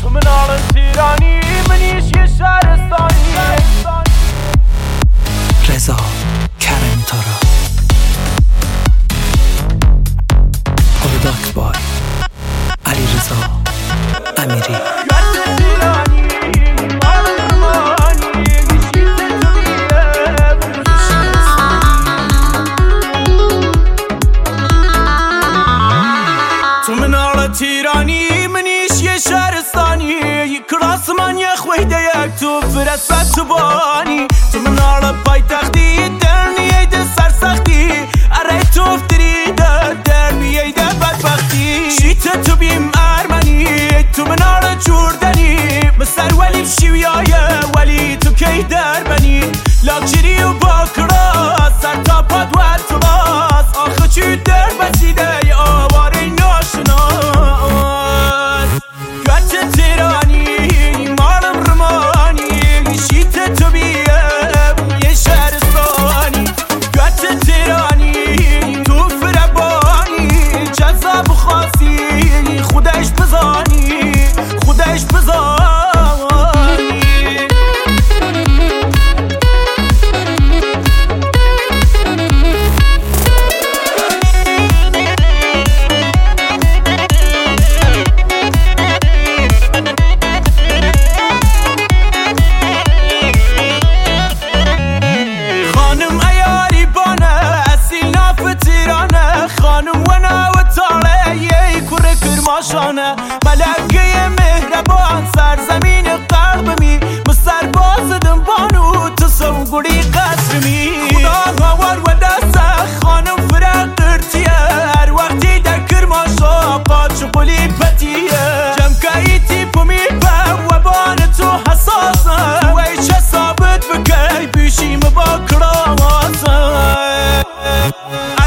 تو مناڵ تیرانی منیش یه شهرستانی رضا کرمی تارا قرداک بای علی رضا امیری تیرانی منیش یه شهرستانی کراس من یه خویده یک تو فرست تو بانی تو منال پای تختی درنیه ده سرسختی اره تو افتری ده درنیه ده بدبختی شیط تو بیم ارمنی تو منال جوردنی مستر ولی بشیویایه ولی تو کی در بنی لاکچری و باکراس سر تا پاد و اتواس آخه چی در بسیده یه آواره ناشنا ملکه مهربان سرزمین قلبمی مستر بازدم بانو تو سوگوری قصرمی خدا هوار و دست خانم فرق ارتیه هر وقتی در کرماشا قاچ قلی پتیه جمکایی تیپو میپه و بان تو حساسه تو ایچه ثابت بکی پیشیم با کراماسه